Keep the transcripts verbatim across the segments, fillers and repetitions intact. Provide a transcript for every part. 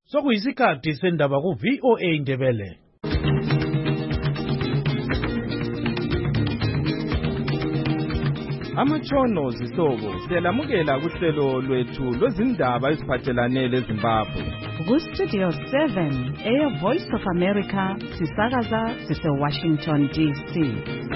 Sokuyisikhathi sendaba ku V O A Ndebele. Amatshono zihlobo siyalamukela kuhlelo lwethu lwezindaba eziphathelane leZimbabwe. Ku Studio seven, Air Voice of America, sisakaza sise Washington D C.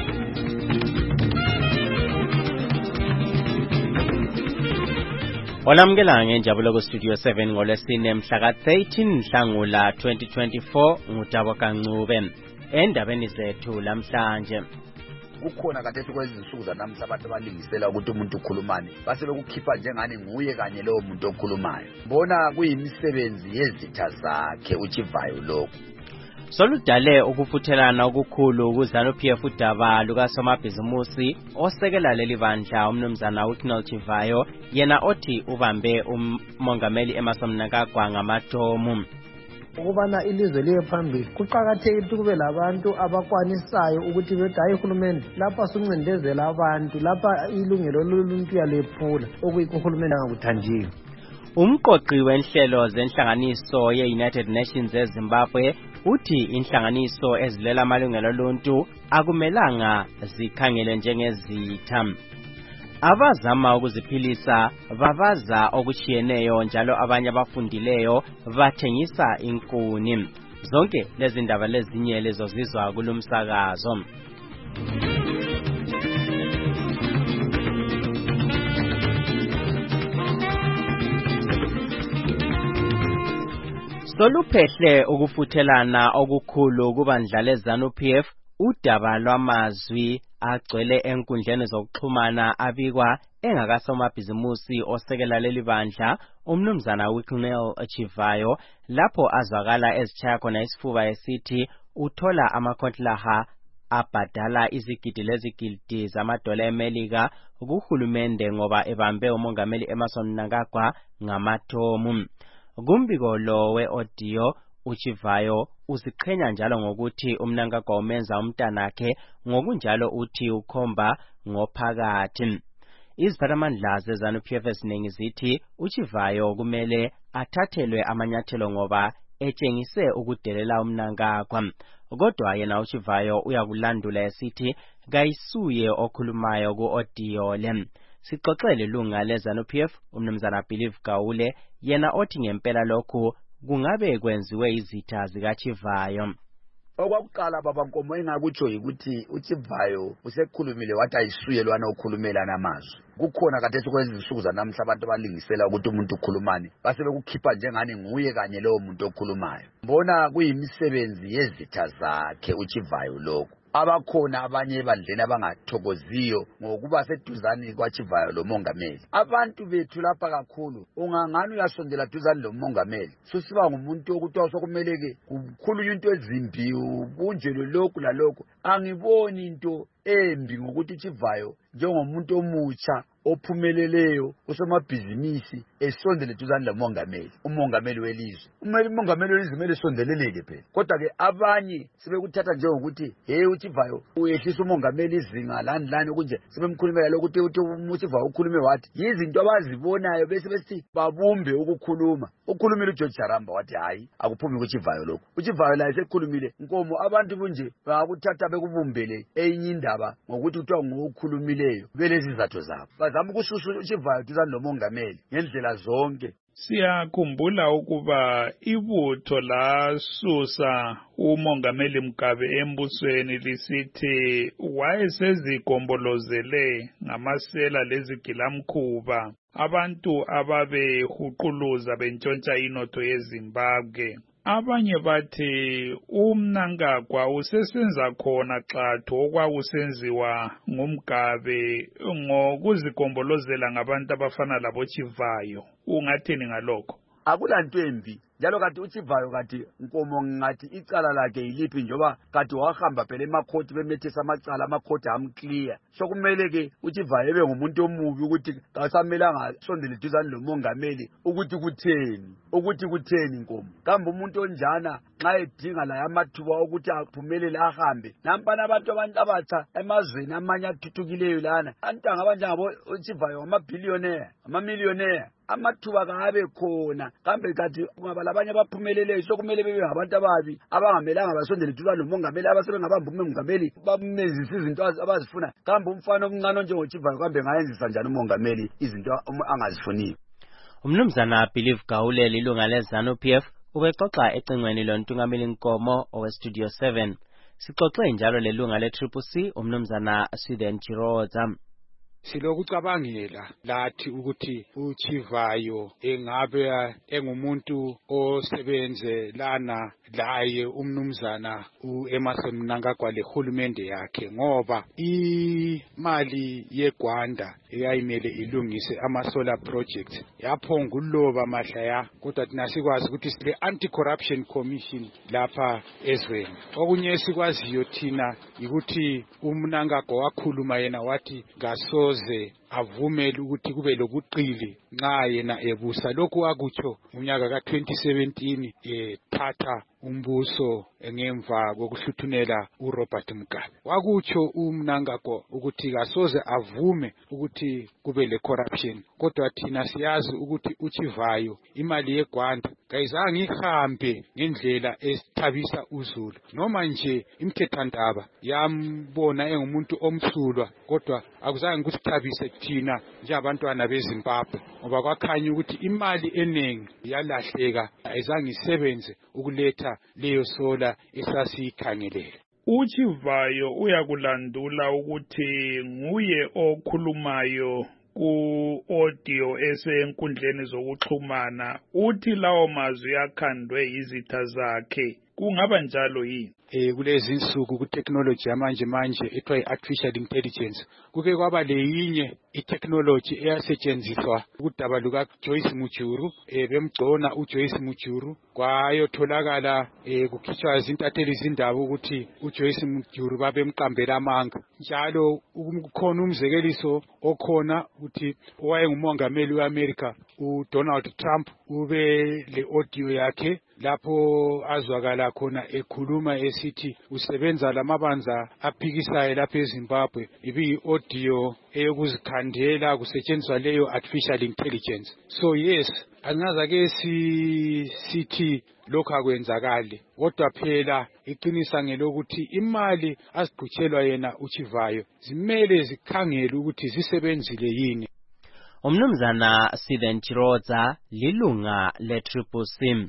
Olamukela ngenjabulo ku Studio seven ngolwesine mhla ka thirteen Nhlangula twenty twenty-four ngutabo kaNcube. Endabeni zethu lamhlanje kukhona kade kwezi insuku zanamhla abantu abalingisela ukuthi umuntu ukhulumane base bekukhipha njengani nguye kanye lowo muntu okhulumayo. Bona kuyimisebenzi yezitha zakhe uchivayo lokho. Soludale ukufuthelana okukhulu kuZANU P F udaba lukasomabhizimusi osekela leli bandla umnumzana uKnel Chivayo yena othi ubambe umongameli Emmerson Mnangagwa ngamatomu. Ukubana ilizwe liye phambili kuqhakathekile ukuthi kube labantu abakwanisayo ukuthi bethi hayi uhulumende lapha suncindezela abantu lapha ilungelo loluntu yalephula okuyikho uhulumende angakuthandiyo. Umqoqi wenhlelo zenhlanganiso ye-United Nations eZimbabwe uthi inhlanganiso ezilela amalungelo oluntu akumelanga zikhangele njengezitha. Abazama ukuziphilisa babaza okuchiyeneyo njalo abanye abafundileyo bathengisa inkuni. Zonke lezi ndaba lezinye lezo zizwa kulumsakazo. Soluphehle ukufuthelana okukhulu kubandla leZANU P F udaba lwamazwi agcwele enkundleni zokuxhumana abikwa engakasomabhizimusi osekela leli bandla umnumzana uKnel Chivayo lapho azwakala ezichaya khona isifuba esithi uthola amakontraha abhadala izigidi lezigidi zamadola eMelika kuhulumende ngoba ebambe umongameli Emmerson Mnangagwa ngamatomu. Kumbiko lo we-audio uChivayo uziqhenya njalo ngokuthi uMnangagwa umenza umntanakhe ngokunjalo uthi ukhomba ngophakathi. Iziphathamandla zeZANU P F eziningi zithi uChivayo kumele athathelwe amanyathelo ngoba etshengise ukudelela uMnangagwa. Kodwa yena uChivayo uyakulandula esithi kayisuye okhulumayo ku-audio le. Sixoxele ilunga leZANU P F umnumzana Believe Gawule yena othi ngempela lokhu kungabe kwenziwe izitha zikaChivayo. Okwakuqala baba Nkomo engakutsho ukuthi uChivayo usekhulumile wathi ayisuye lwana okhulumela namazwi. Kukhona kade kwezi insuku zanamhla abantu abalingisela ukuthi umuntu ukhulumane base bekukhipha njengani nguye kanye lowo muntu okhulumayo. Bona kuyimisebenzi yezitha zakhe uChivayo lokho. Abakhona abanye ebandleni abangathokoziyo ngokuba seduzani kwaChivayo lo mongameli. Abantu bethu lapha kakhulu ungangani uyasondela duzani lo mongameli susiba ngumuntu okuthiwa sokumeleke kukhulunywa into ezimbi ubunjelo lokhu lalokho. Angiboni into embi ngokuthi uChivayo njengomuntu omutsha ophumeleleyo usomabhizinisi esondele duzani lo mongameli umongameli welizwe. Umeli umongameli welizwe kumele esondeleleke phela. Kodwa ke abanye sebekuthatha njengokuthi hey uChivayo uyehlisa umongameli izinga lani lani kunje sebemkhulumela lokuthi uthi uChivayo ukhulume wathi izinto abazibonayo bese besithi babumbe ukukhuluma. Ukhulumile uGeorge Jaramba wathi hayi akuphumi kuChivayo lokho. uChivayo la esekhulumile Nkomo abantu kunje bakuthatha bekubumbele enye indaba ngokuthi kuthiwa ngokhulumileyo belezi izathu zabo. Bazama ukususa uChivayo duzani lo mongameli ngendlela zonke. Siyakhumbula ukuba ibutho la susa umongameli Mugabe embusweni lisithi wayesezigombolozele ngamasela lezigilamkhuba abantu ababehuquluza bentshontsha inotho yeZimbabwe. Abanye bathi uMnangagwa usesenza khona xathu okwakusenziwa nguMgabe ngokuzigombolozela ngabantu abafana labo Chivayo. Ungathini ngalokho? Akulanto embi njalo kati uChivayo kati Nkomo ngathi icala lakhe yiliphi njoba kati wahamba phela emakhoti bemethesa amacala amakhoti amclear. So kumele ke uChivayo ebe ngumuntu omubi ukuthi kasamelanga sondele duzani lo mongameli ukuthi kutheni ukuthi kutheni Nkomo. Kambe umuntu onjana nxa edinga la amathuba ukuthi aphumelele ahambe nampana abantu abantu abatsha emazweni amanye athuthukileyo lana antanga abanje ngabo uChivayo amabillionaire amamillionaire amathuba kabe khona kambe kathi kungaba labanye abaphumeleleyo sokumele bebe ngabantu ababi abangamelanga basondele duzane nomongameli abasebengabamba umongameli bamenzisa izinto abazifuna kambe umfana omncane onjengoChivayo kambe ngayenzisa njani umongameli izinto angazifuniyo. Umnumzana Believe Gawule ilunga leZANU-P F ubexoxa ecingweni lontungameli Nkomo oweStudio seven. Sixoxe njalo lelunga le-Triple C umnumzana Sweden Chiroza. Silokucabangela lathi ukuthi uChivayo engabe engumuntu osebenzelana laye umnumzana uEmmerson Mnangagwa lehulumende yakhe ngoba imali yeGwanda eyayimele ilungise ama solar projects yaphonga uloba mahlaya kodwa thina sikwazi ukuthi sile anti-corruption commission lapha ezweni. Okunye sikwaziyo thina ukuthi uMnangagwa wakhuluma yena wathi ngasoze avumele ukuthi kube lokuqili nxa yena ebusa. Lokhu akutsho unyaka ka twenty seventeen ethatha umbuso ngemva kokuhluthunela uRobert Mugabe. Wakutsho uMnangagwa ukuthi kasoze avume ukuthi kube le corruption kodwa thina siyazi ukuthi uChivayo imali yeGwanda kayizange ihambe ngendlela esithabisa uZulu noma nje imthethandaba yambona engumuntu omsulwa kodwa akuzange kusithabise thina njengabantwana beZimbabwe ngoba kwakhanya ukuthi imali eningi yalahleka ayizange isebenze ukuletha leyo sola esasiyikhangelele. uChivayo uyakulandula ukuthi nguye okhulumayo ku-audio esenkundleni zokuxhumana uthi lawo mazwi akhandwe izitha zakhe. Kungaba njalo yini? Eh kulezi insuku ku technology yamanje manje ethiwa i-artificial intelligence kuke kwaba leyinye i-technology eyasetshenziswa ukudaba luka Joyce Mujuru eh bemgcona uJoyce Mujuru kwayotholakala eh kukhitshwa izintatheli izindaba ukuthi uJoyce Mujuru babemqambela amanga njalo ukukhona umzekeliso okhona ukuthi owayengumongameli weAmerica uDonald Trump ube le audio yakhe lapho azwakala khona ekhuluma esithi usebenza lamabanza aphikisayo lapha eZimbabwe ibi audio eyokuzikhandela kusetshenziswa leyo artificial intelligence. So yes, angaza ke si sithi lokho akwenzakale kodwa phela iqinisa ngelokuthi imali azigqutshelwa yena uChivayo zimele zikhangele ukuthi zisebenzile yini. Umnumzana Sweden Chiroza lilunga le-Triple C.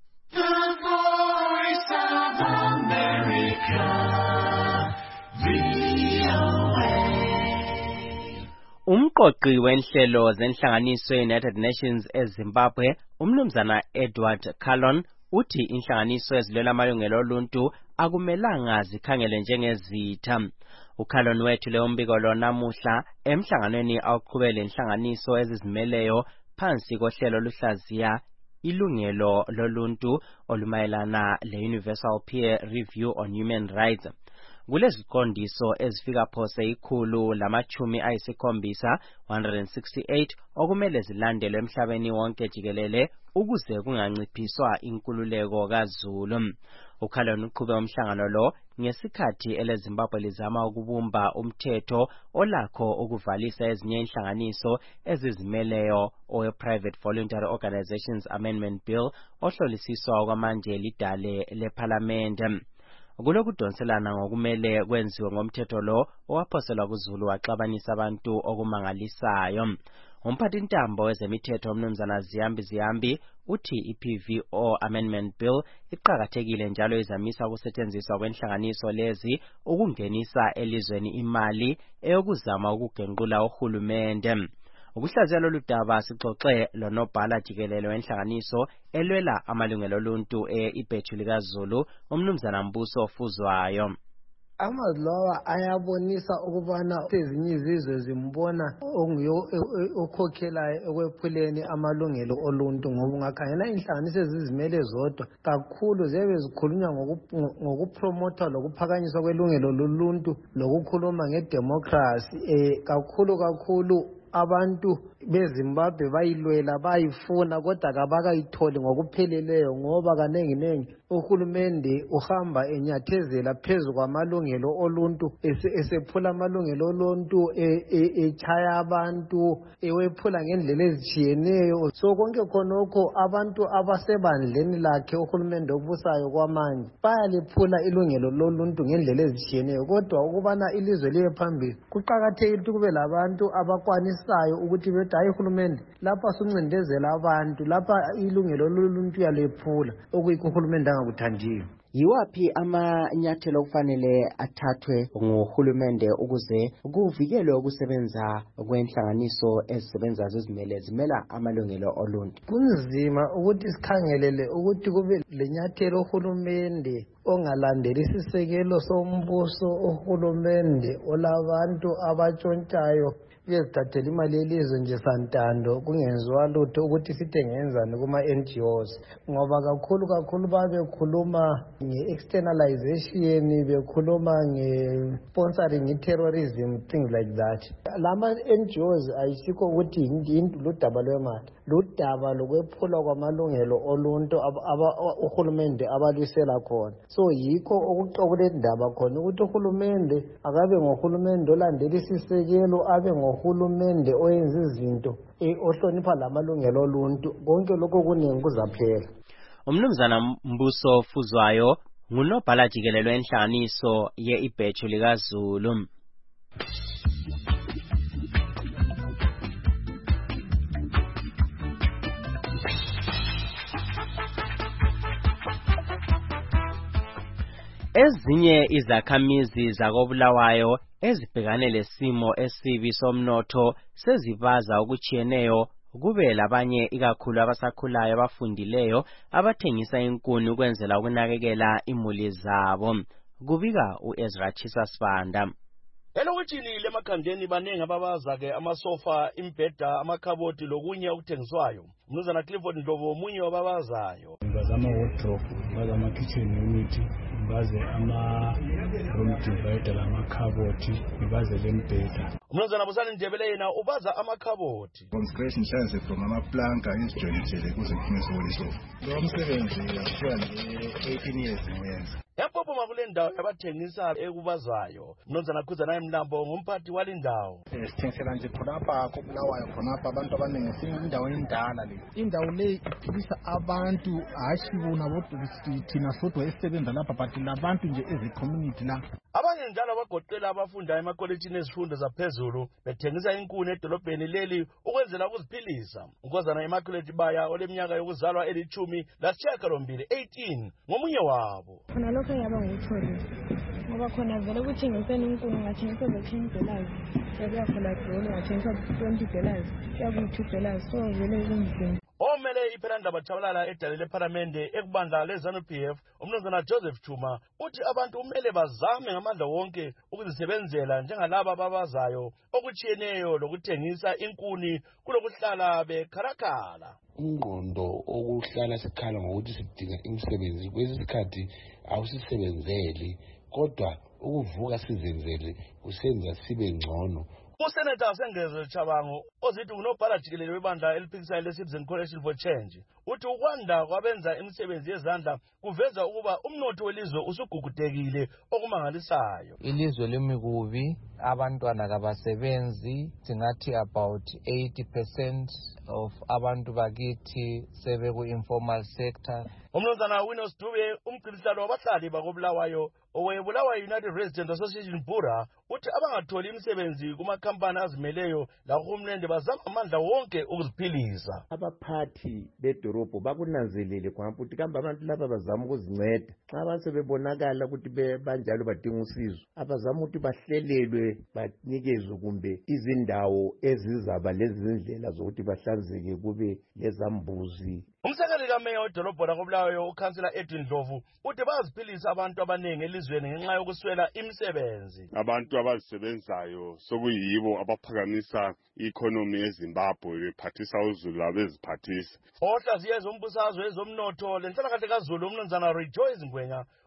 Umqoqi wenhlelo zenhlanganiso ye-United Nations eZimbabwe umnumzana Edward Callon uthi inhlanganiso ezilwela amalungelo oluntu akumelanga zikhangele njengezitha. uCallon wethule umbiko lo namuhla emhlanganweni awuqhubele inhlanganiso ezizimeleyo phansi kohlelo luhlaziya ilungelo loluntu olumayelana le-Universal Peer Review on Human Rights. Kuleziqondiso ezifika phose ikhulu lamachumi ayisikhombisa one hundred sixty-eight okumele zilandelwe emhlabeni wonke jikelele ukuze kunganciphiswa inkululeko kaZulu. uCallon uqhube umhlangano lo ngesikhathi eleZimbabwe lizama ukubumba umthetho olakho ukuvalisa ezinye inhlanganiso ezizimeleyo owe-Private Voluntary Organizations Amendment Bill ohlolisiswa kwamanje lidale leParliament. Kulokudonselana ngokumele kwenziwe ngomthetho lo owaphoselwa kuZulu waxabanisa abantu okumangalisayo. Umphathintambo wezemithetho umnumzana Ziyambi Ziyambi uthi i-P V O Amendment Bill iqhakathekile njalo izamisa ukusetshenziswa kwenhlanganiso lezi ukungenisa elizweni imali eyokuzama ukugenqula uhulumende. Ukuhlaziya lolu daba sixoxe lonobhala jikelele wenhlanganiso elwela amalungelo oluntu e-Ibhethu likaZulu umnumzana Mbuso Fuzwayo. Amazwi lawa ayabonisa ukubana ezinye izizwe zimbona okhokhelayo ekwephuleni amalungelo oluntu ngoba ungakhangela inhlanganiso ezizimele zodwa kakhulu ziyabe zikhulunywa ngokupromotha lokuphakanyiswa kwelungelo loluntu lokukhuluma ngedemocracy eh kakhulu kakhulu abantu beZimbabwe bayilwela bayifuna kodwa kabakayitholi ngokupheleleyo ngoba kanengi nengi uhulumende uhamba enyathezela phezu kwamalungelo oluntu esephula amalungelo oluntu echaya abantu ewephula ngendlela ezitshiyeneyo. So konke khonokho abantu abasebandleni lakhe uhulumende obusayo kwamanje bayaliphula ilungelo loluntu ngendlela ezitshiyeneyo. Kodwa ukubana ilizwe liye phambili kuqakathekile ukuthi kube labantu abakwanisayo ukuthi bethi hayi uhulumende lapha suncindezela abantu, lapha ilungelo loluntu yalephula okuyikho uhulumende angakuthandiyo. Yiwaphi amanyathelo okufanele athathwe nguhulumende ukuze kuvikelwe ukusebenza kwenhlanganiso ezisebenza zizimele zimela amalungelo oluntu? Kunzima ukuthi sikhangelele ukuthi kube lenyathelo uhulumende ongalandeli isisekelo sombuso, uhulumende olabantu abatshontshayo bezithathela imali yelizwe nje santando kungenziwa lutho ukuthi sithi ngenzani kuma-N G Os, ngoba kakhulu kakhulu babekhuluma nge-externalization, bekhuluma nge-sponsoring i-terrorism, things like that. Lama-N G Os ayisikho ukuthi ludaba lwemali, ludaba lokwephula kwamalungelo oluntu uhulumende abalwisela khona. So yikho okuqokulendaba khona ukuthi uhulumende akabe ngohulumende olandela isisekelo, abe ngohulumende oyenza izinto ohlonipha lamalungelo oluntu. Konke lokho kuningi kuzaphela. Umnumzana Mbuso Fuzwayo ngunobhala jikelelo enhlanganiso ye-Ibheju likaZulu. Ezinye izakhamizi zakoBulawayo ezibhekane lesimo esibi somnotho sezibaza okuchiyeneyo kube labanye ikakhulu abasakhulayo abafundileyo abathengisa inkuni ukwenzela ukunakekela imuli zabo. Kubika uEzra Chisasibanda. Elokuthini lemakhandeni baningi ababaza ke amasofa, imbheda, amakhaboti lokunye okuthengiswayo. Mnumzana Clifford Ndlovu omunye wababazayo. Baza ama wardrobe, baza ama kitchen unit, baze ama room divider, amakhaboti, baze lembheda. Mnumzana Busani Ndebele yena ubaza amakhaboti. Construction mhlanze from amaplanka isijoyinthele kuze kuphumeze wolisofa. Lo msebenzi yafika nje eighteen years ngoyenza. Yapopo makule ndawo yabathengisa ekubazayo. Mnumzana Khuza naye Mlambo ngumphathi wale ndawo. Sithengisela nje khonapha koBulawayo khonapha abantu abaningi sindawo endala le. Indawo le iphilisa abantu hashi bona bodwa thina sodwa esisebenza lapha but labantu nje eze community la. Abanye njalo abagoqela abafunda emakolejini ezifundo zaphezulu bethengisa inkuni edolobheni leli ukwenzela ukuziphilisa. Nkozana Immaculate Baya oleminyaka yokuzalwa elithumi lasishiyagalombili eighteen ngomunye wabo. Khona lokho yaba ngutholi ngoba khona vele ukuthengiseni inkuni ungathengisa ten dollars yakuya khona dolo ungathengisa twenty dollars yakuyi two dollars so vele kunzima. Omele iPheranda Bachabalala edalele Paramende ekubandla leZANU P F umnumzana Joseph Chuma uthi abantu umele bazame ngamandla wonke ukuzisebenzela njengalabo ababazayo okuchiyeneyo lokuthengisa inkuni kulokuhlala bekhalakhala. Ingqondo okuhlala sikhala ngokuthi sidinga imisebenzi kwesikhathi awusisebenzeli kodwa ukuvuka sizenzele kusenza sibe ngcono. Usenator Sengezwe Chabango ozithi unobhala jikelele webandla eliphikisayo leCitizen Coalition for Change uthi ukwanda kwabenza imisebenzi yezandla kuveza ukuba umnotho welizwe usugugudekile okumangalisayo. Ilizwe lemikubi abantwana kabasebenzi singathi about eighty percent of abantu bakithi sebeku informal sector. Umnumzana Winos Dube umgcinisihlalo wabahlali bakoBulawayo owebulawayo United Residents Association Bura uthi abangatholi imisebenzi kumakhampani azimeleyo lahulumende bazama amandla wonke ukuziphilisa. Abaphathi bedorobho bakunanzelele kwampu ukuthi kambe abantu laba bazama ukuzinceda xa abantu bebonakala ukuthi banjalo badinga usizo abazama ukuthi bahlelelwe banikezwe kumbe izindawo ezizaba lezi zindlela zokuthi bahlanzeke kube lezambuzi. Umsekeli kameya wedolobho lakoBulawayo uKhansela Edwin Ndlovu uthi baziphilisa abantu abaningi elizweni ngenxa yokuswela imisebenzi. Abantu abazisebenzayo sokuyibo abaphakamisa i-economy eZimbabwe bephathisa uZulu abeziphathisa. Ohlaziye ezombusazwe ezomnotho lenhlalakahle kaZulu umnumzana Rejoice Ngwenya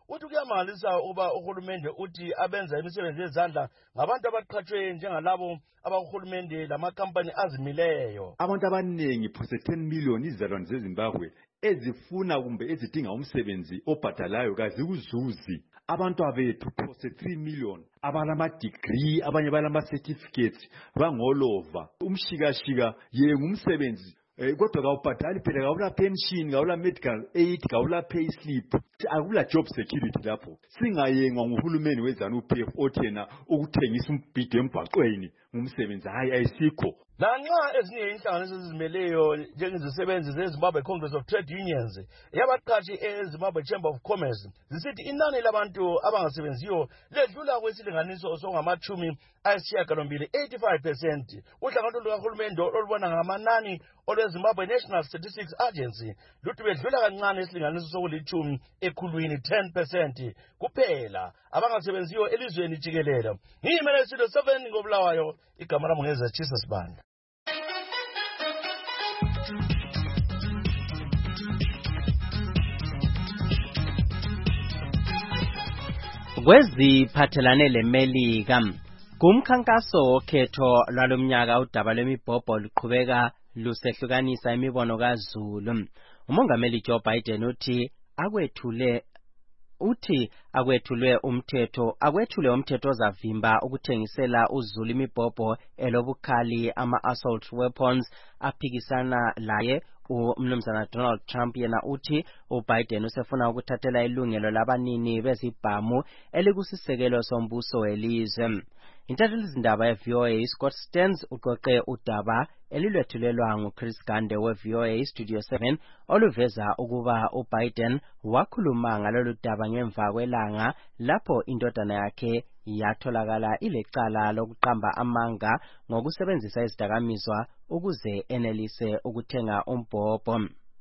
uthi kuyamangalisa ukuba uhulumende uthi abenza imisebenzi yezandla ngabantu abaqhatshwe njengalabo abahulumende lamakhampani azimileyo. Abantu abaningi phose ten million izizalwane zeZimbabwe ezifuna kumbe ezidinga umsebenzi obhadalayo kazikuzuzi. Abantu abethu phose three million abalama degree abanye balama certificates bangolova. Umshikashika yenga umsebenzi Eh kodwa kawubhadali phela kawula pension kawula medical aid kawula pay slip akula job security lapho singayengwa nguhulumeni weZANU-P F othena ukuthengisa umbhido embhaqweni ngumsebenzi hayi ayisikho. Lanxa ezinye inhlanganiso ezizimeleyo njengezisebenzi zeZimbabwe Congress of Trade Unions yabaqhashi eZimbabwe Chamber of Commerce zisithi inani labantu abangasebenziyo ledlula kwesilinganiso songamachumi ayisishiyagalombili eighty-five percent. Uhlanganiso lukahulumende olubona ngamanani olweZimbabwe National Statistics Agency luthi bedlula kancane isilinganiso sokulichumi ekhulwini ten percent kuphela abangasebenziyo elizweni jikelele. Ngiyimele Studio seven ngoBulawayo, igama lami ngezatshisa sibanda. Kweziphathelane leMelika kumkhankaso wokhetho lwalomnyaka udaba lwemibhobho luqhubeka lusehlukanisa imibono kaZulu. Umongameli Joe Biden uthi akwethule uthi akwethulwe umthetho akwethule umthetho ozavimba ukuthengisela uZulu imibhobho elobukhali ama-assault weapons aphikisana laye umnumzana Donald Trump. Yena uthi uBiden usefuna ukuthathela ilungelo labanini bezibhamu elikusisekelo sombuso welizwe. Intatheli izindaba ye-V O A Scott Stearns uqoqe udaba elilwethulelwa nguChris Gande we-V O A Studio seven oluveza ukuba uBiden wakhuluma ngalolu daba ngemva kwelanga lapho indodana yakhe yatholakala ilecala lokuqamba amanga ngokusebenzisa izidakamizwa ukuze enelise ukuthenga umbhobho.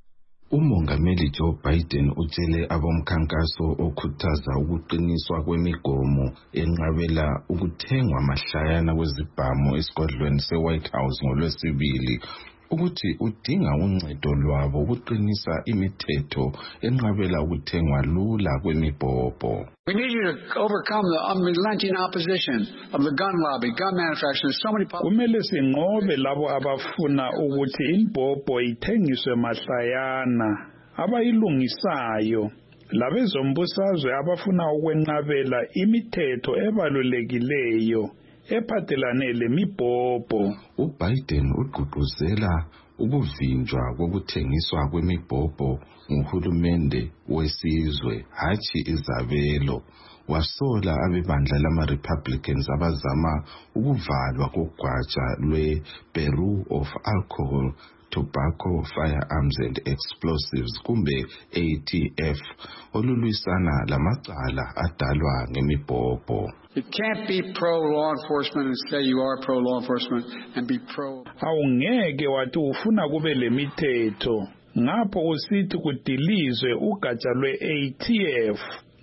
Umongameli Joe Biden utshele abomkhankaso okhuthaza ukuqiniswa kwemigomo enqabela ukuthengwa mahlayana kwezibhamu esigodlweni se-White House ngolwesibili ukuthi udinga uncedo lwabo ukuqinisa imithetho enqabela ukuthengwa lula kwemibhobho. We need you to overcome the unrelenting opposition of the gun lobby, gun manufacturers, so many people. Kumele sinqobe labo abafuna ukuthi imbhobho ithengiswe mahlayana abayilungisayo labezombusazwe abafuna ukwenqabela imithetho ebalulekileyo ephathelane lemibhobho. uBiden ugqugquzela ukuvinjwa kokuthengiswa kwemibhobho nguhulumende wesizwe hatshi izabelo. Wasola abebandla lama-Republicans abazama ukuvalwa kogwaja lwe-Bureau of Alcohol, Tobacco, Firearms and Explosives kumbe A T F olulwisana lamacala adalwa ngemibhobho. You can't be pro-law enforcement and say you are pro-law enforcement and be pro. Awungeke wathi ufuna kube lemithetho ngapho usithi kudilizwe ugatsha lwe-A T F.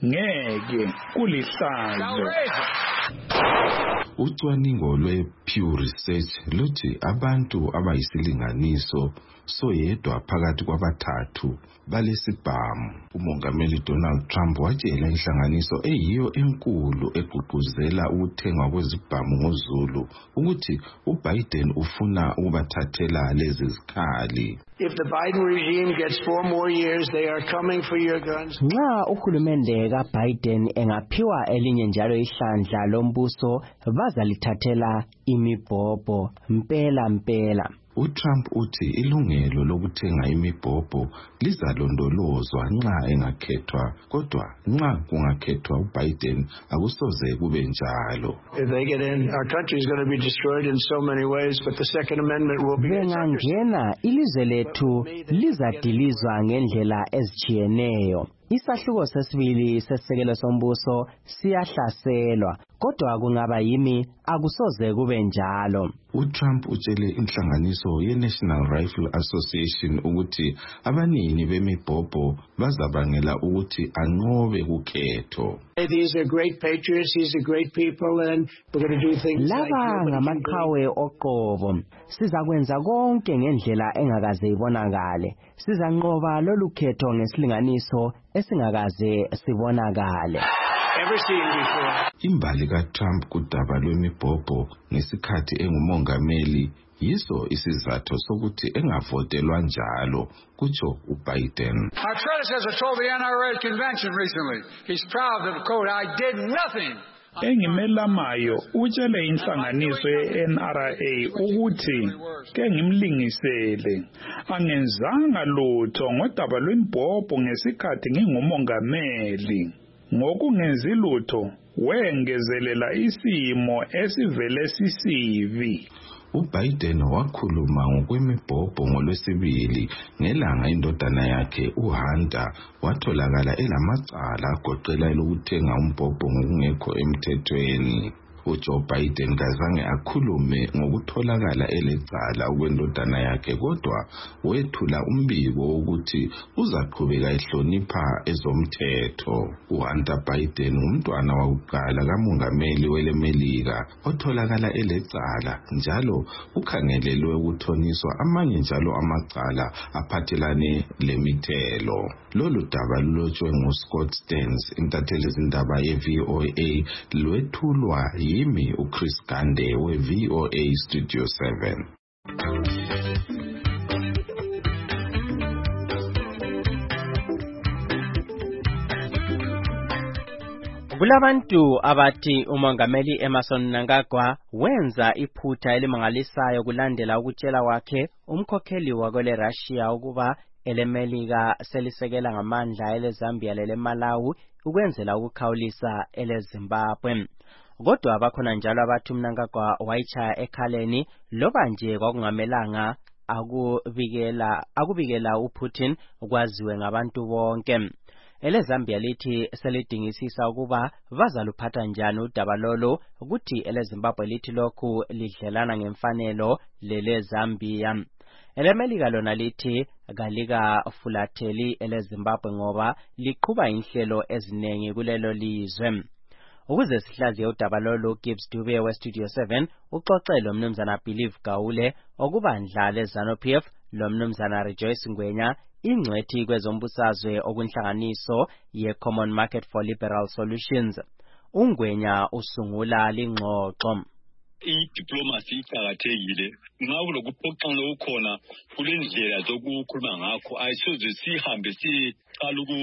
Ngeke kulihlazo. Ucwaningo lwe-Pew Research luthi abantu abayisilinganiso soyedwa phakathi kwabathathu balesibhamu. Umongameli Donald Trump watshela inhlanganiso eyiyo enkulu egqugquzela ukuthengwa kwezibhamu ngoZulu ukuthi uBiden ufuna ukubathathela lezi zikhali. If the Biden regime gets four more years, they are coming for your guns. Nxa uhulumende kaBiden engaphiwa elinye njalo ihlandla lombuso bazalithathela imibhobho mpela mpela. uTrump uthi ilungelo lokuthenga imibhobho lizalondolozwa nxa engakhethwa, kodwa nxa kungakhethwa uBiden akusoze kube njalo. If they get in, our country is going to be destroyed in so many ways, but the Second Amendment will be. Bengangena ilizwe lethu lizadilizwa ngendlela ezitshiyeneyo. Isahluko sesibili sesekelo sombuso siyahlaselwa, kodwa kungaba yimi akusoze kube njalo. uTrump utshele inhlanganiso ye-National Rifle Association ukuthi abanini bemibhobho bazabangela ukuthi anqobe kukhetho. These are great patriots, these are great people, and we're going to do things like laba ngamaqhawe oqobo. Sizakwenza konke ngendlela engakaze ibonakale. Sizanqoba lolu khetho ngesilinganiso esingakaze sibonakale. Imbali kaTrump kudaba lwemibhobho ngesikhathi engumongameli yiso isizathu sokuthi engavotelwa njalo, kutsho uBiden. Our predecessor told the N R A convention recently he's proud that, quote, I did nothing. Engimelamayo utshele inhlanganiso ye-N R A ukuthi ke ngimlingisele angenzanga lutho ngodaba lwemibhobho ngesikhathi ngingumongameli. Ngokungenzi lutho wengezelela isimo esivele sisibi. uBiden wakhuluma ngokwemibhobho ngolwesibili ngelanga indodana yakhe uHunter watholakala elamacala agoqela lokuthenga umbhobho ngokungekho emthethweni. uJoe Biden kazange akhulume ngokutholakala elecala ukwendodana yakhe, kodwa wethula umbiko ukuthi uzaqhubeka ehlonipha ezomthetho. uHunter Biden umntwana wokuqala kamongameli welemelika otholakala elecala, njalo ukhangelelwe ukuthoniswa amanye njalo amacala aphathelane lemithelo. Lolu daba lulotshwe nguScott Stearns, intatheli zindaba ye-V O A, lwethulwa yimi uChris Gande we-V O A Studio seven. Kulabantu abathi umongameli Emmerson Mnangagwa wenza iphutha elimangalisayo kulandela ukutshela wakhe umkhokheli wakwele Russia ukuba elemelika selisekela ngamandla eleZambia leleMalawi ukwenzela ukukhawulisa eleZimbabwe. Kodwa bakhona njalo abathi Mnangagwa wayitshaya ekhaleni loba nje kwakungamelanga akubikela akubikela uPutin kwaziwe ngabantu bonke. EleZambia lithi selidingisisa ukuba bazaluphatha njani udaba lolo, ukuthi eleZimbabwe lithi lokhu lidlelana ngemfanelo leleZambia. EleMelika lona lithi kalika fulatheli eleZimbabwe ngoba liqhuba inhlelo ezinengi kulelo lizwe. Ukuze sihlaziye udaba lolo, Gibbs Dube we Studio seven uxoxe lo mnumzana Believe Gawule okubandla leZANU-P F lo mnumzana Rejoice Ngwenya ingcwethi kwezombusazwe okunhlanganiso ye-Common Market for Liberal Solutions. uNgwenya usungula lingxoxo. I-diplomacy iqakathekile ngabe lokuphoxana okukhona kulendlela zokukhuluma ngakho ayisoze sihambe siqala uku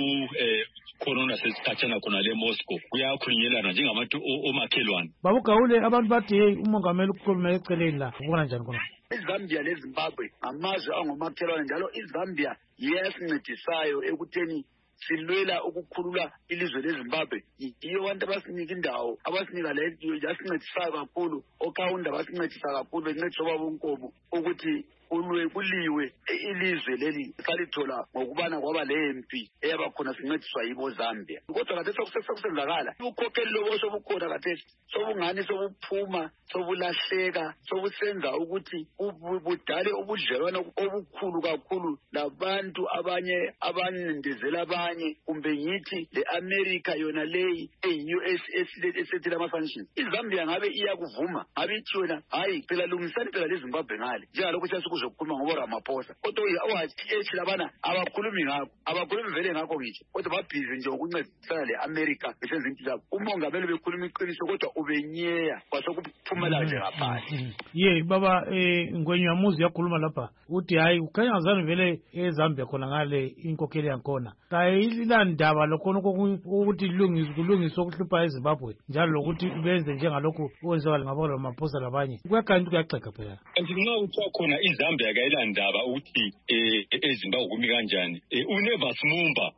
corona sesikhathana khona le Moscow kuyakhulunyelana njengabantu omakhelwane. Babu Gawule, abantu bathi hey umongameli ukukhuluma eceleni la ubona njani khona? iZambia leZimbabwe amazwe angomakhelwane, njalo iZambia yesincedisayo ekutheni silwela ukukhulula ilizwe leZimbabwe. Iyo abantu abasinika indawo abasinika le yasincedisayo kakhulu, okhawunda basincedisa kakhulu bencedisa babonkomo ukuthi ulwe kuliwe ilizwe leli salithola ngokubana kwaba lempi eyabakhona sincediswa yibo Zambia. Kodwa kade sokusenzakala ukhokheli lobo sobukhona kade sobungani sobuphuma sobulahleka sobusenza ukuthi budale ubudlelwano obukhulu kakhulu labantu abanye abanendezela abanye, kumbe ngithi le-America yona leyi e-U S esethela ama-sanctions. iZambia ngabe iyakuvuma ngabe ithi yona hayi phela lungisani phela leZimbabwe ngale njengalokhu sasikuzokhuluma ngobo Ramaphosa, kodwa ethi labana abakhulumi ngakho abakhulumi vele ngakho ngitsho, kodwa babhizi nje ukuncedisana le-America besenza into zabo. Umongameli bekhuluma iqiniso kodwa ubenyeya kwasokuphumela nje ngaphandle. Ye baba Ngwenya muzi yakhuluma lapha uthi hayi ukhanya ngazani vele eZambia khona ngale inkokheli yakhona kayilila ndaba lokhona ukuthi kulungiswe kulungiswe ukuhlupha eZimbabwe njalo lokuthi benze njengalokhu okwenzakala ngabo Ramaphosa labanye kuyakanti kuyaxeka phela. Andinga ukuthi khona iZambia kayila ndaba ukuthi eZimbabwe kumi kanjani. uNevas Mumba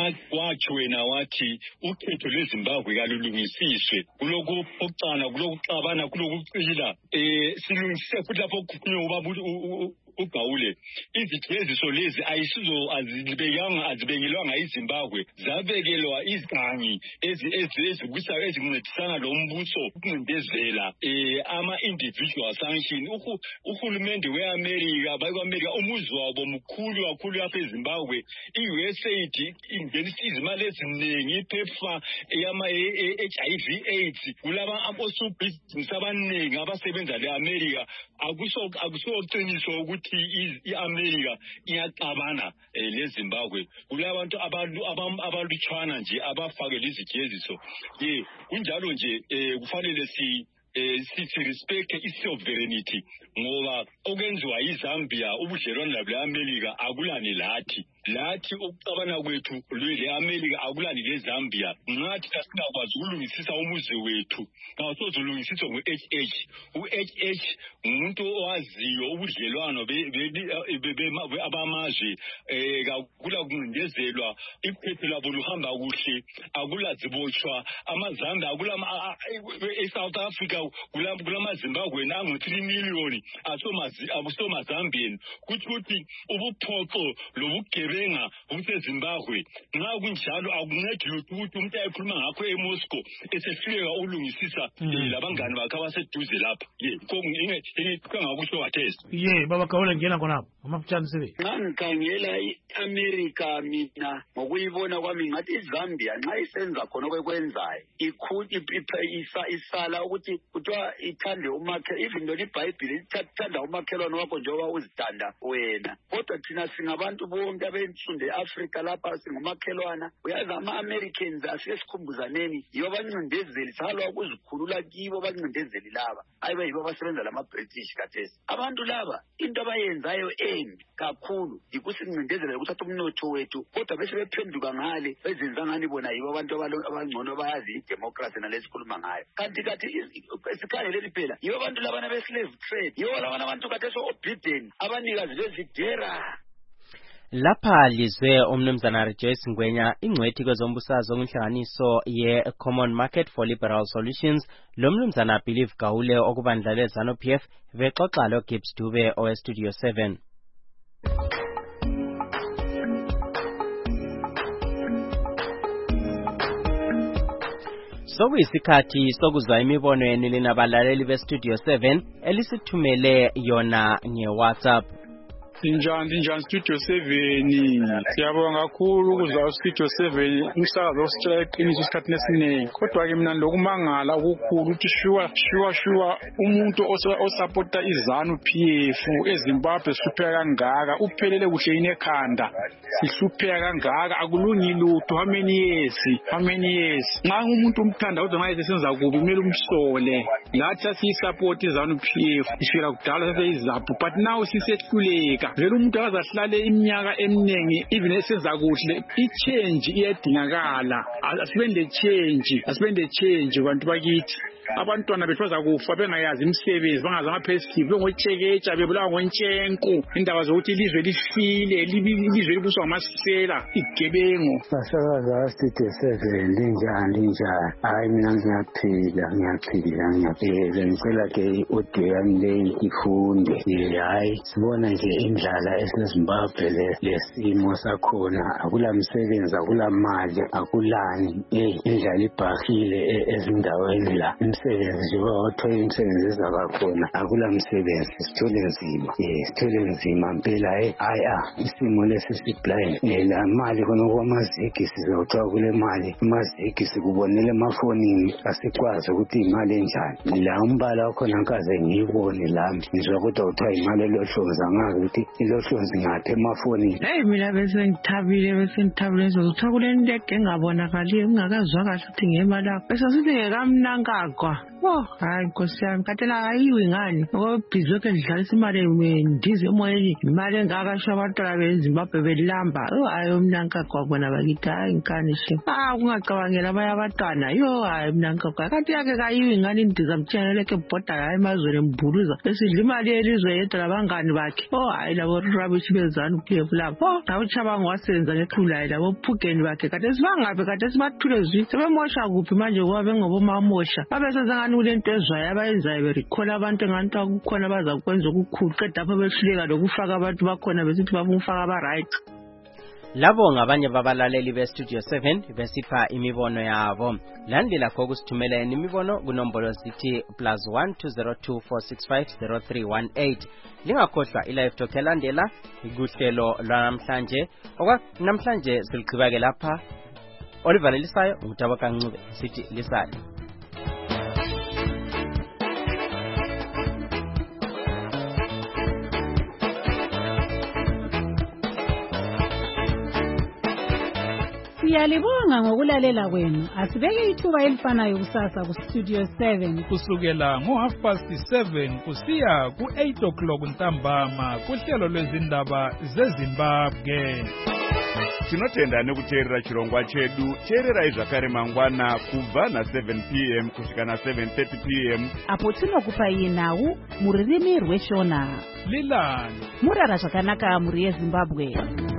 wathi wena wathi ukhetho lweZimbabwe kalulungisiswe kuloku phoxana kulokuxabana kulokucila silungisise futhi lapho kukhulunywa ubaba ugawule izijeziso lezi ayisizo azibeyanga azibengelwanga iZimbabwe zabekelwa izigangi ezibisa ezincedisana lo mbuso ukuncindezela eh ama individual sanction uhulumende weAmerica bayikwaMerica umuzi wabo mkhulu kakhulu lapha eZimbabwe iU S A I D ingenisa izimali eziningi iPEPFAR yama H I V AIDS kulaba abosubusiness abaningi abasebenza leAmerica akuso akusoqiniso ukuthi iAmerica iyaqabana leZimbabwe kulabantu abantu abalutshwana nje abafakela izijeziso ye kunjalo nje kufanele si eh sithi respect isovereignty ngoba okwenziwa iZambia ubudlelwano labo leAmerica akulani lathi lathi ukucabana kwethu leAmerica akulani leZambia ngathi asingakwazi ukulungisisa umuzi wethu awusozulungisiswa ngoH H uH H umuntu owaziyo ubudlelwano abamazwe eh kakula kuncindezelwa iphephe labo luhamba kuhle akula ziboshwa amazambia akula eSouth Africa kulapho kulamaZimbabwe nango three million asomazi abusomazambian kuthi kuthi ubuphoqo lobugebenga useZimbabwe nxa kunjalo akuncedi lutho ukuthi umuntu ayikhuluma ngakho eMoscow esefika ulungisisa labangani bakhe abaseduze lapha ye konginge ngakusho wathesi ye baba Gawule ngena khonapho amafutshane sibe ngangikhangela iAmerica mina ngokuyibona kwami ngathi iZambia nxa isenza khona okwekwenzayo ikhulu isa isala ukuthi kuthiwa ithande umakhe even though iBhayibheli ithanda umakhelwane wakho njengoba uzithanda wena kodwa thina singabantu bonke abensunde eAfrica lapha singumakhelwana uyazi ama-Americans asesikhumbuzaneni yibo bancindezeli salwa ukuzikhulula kibo bancindezeli laba ayiba yibo basebenza lama-British kathesi abantu laba into abayenzayo embi kakhulu yikusincindezela ukuthatha umnotho wethu kodwa bese bephenduka ngale bezenza ngani bona yibo abantu abangcono bayazi idemocracy nalesikhuluma ngayo kanti kathi esikhangele phela yibo abantu labana be-slave trade yibo labana abantu kathesi obedient abanikazi bezidera lapha lizwe umnumzana Rejoice Ngwenya ingcwethi kwezombusazo kunhlanganiso ye-Common Market for Liberal Solutions lo mnumzana Believe Gawule okubandla ZANU-P F bexoxa lo Gibbs Dube owestudio seven. Sokuyisikhathi sokuzwa imibono yenu linabalaleli bestudio seven elisithumele yona nge-WhatsApp. Injani injani studio seven siyabonga kakhulu ukuzwa studio seven umsakazo ositshela iqiniso isikhathi esiningi kodwa ke mina lokumangala okukhulu ukuthi shuwa shuwa shuwa umuntu osupporta iZANU-P F eZimbabwe sihlupheka kangaka uphelele kuhle inekhanda sihlupheka kangaka akulungi lutho how many years how many years nxa umuntu umthanda kodwa nxa esenza kubi kumele umsole lathi asiyisupport iZANU-P F ishira kudala sesizaphu but now sisehluleka vele umuntu akazahlale iminyaka eminingi even esenza kuhle i-change iyadingakala asibende change asibende change bantu bakithi abantwana bethu bazakufa bengayazi imisebenzi bangazi amaphesive bengotshekeetsha bebulawa ngontshенko indaba zokuthi ilizwe lifile ilizwe libuswa ngamasela igebengo basakaza studio seven linjani linjani hayi mina ngiyaphila ngiyaphila ngiyaphila ngicela ke i-audio yami leyi ifunde hayi sibona nje indlala eseZimbabwe lesimo sakhona akula msebenzi akula mali akulani indlala ibhahile ezindaweni la umsebenzi nje wathola umsebenzi ezabakhona akula msebenzi sithole nzima eh sithole nzima impela hayi ah isimo lesi siblind la mali khona kwamazigi sizothola kule mali amazigi sikubonela emafonini asikwazi ukuthi imali enjani la umbala wakhona nkaze ngiyibone lami ngizwa kodwa uthiwa imali elohlonza ngazi ukuthi ilohlonza ngapha emafonini hey mina bese ngithabile bese ngithabile ngizothola kule nto engabonakali ngingakazwa kahle ukuthi ngemali yakho bese sithi ngekamnankagwa oh hayi nkosi yami katela ayiwe ngani ngobhizi lokho ngidlalisa imali ndize emoyeni imali engakasho abantwana beZimbabwe belamba oh hayi umnankagwa bona bakithi hayi nkanishe ah kungacabangela abanye abantwana yo hayi umnankagwa kathi yake kayiwe ngani ndiza mthenele ke bhoda hayi emazweni embuluza besidla imali yelizwe yedwa labangani bakhe oh hayi labo rubbish beZANU-P F labo oh awuchabanga wasenza ngekhula labo phugeni bakhe kade sibangaphi kade sibathule zwi sebemosha kuphi manje ngoba bengobomamosha babe besezangani kulento ezwayo abayenzayo berikhola abantu enganti akukhona bazakwenza okukhulu qeda apho behluleka lokufaka abantu bakhona besithi bafuna ukufaka aba-right. Labo ngabanye babalaleli be-Studio seven besipha imibono yabo. Landela kho kusithumela imibono kunombolo zithi plus one two zero two four six five zero three one eight. Lingakhohlwa i-live talk elandela ikuhlelo lwanamhlanje. Okwa namhlanje siliqhubeke lapha. Oliver Lisayo ngutaba kancube sithi lisale. Siyalibonga ngokulalela kwenu. Asibeke ithuba elifanayo kusasa ku Studio seven kusukela ngo half past seven kusiya ku eight o'clock ntambama kuhlelo lwezindaba zeZimbabwe. Tinotenda nekuteerera chirongwa chedu. Teererai zvakare mangwana kubva na seven p m kusvika na seven thirty p m apo tinokupai nhau mururimi rweshona. Lilani murara zvakanaka muri yeZimbabwe.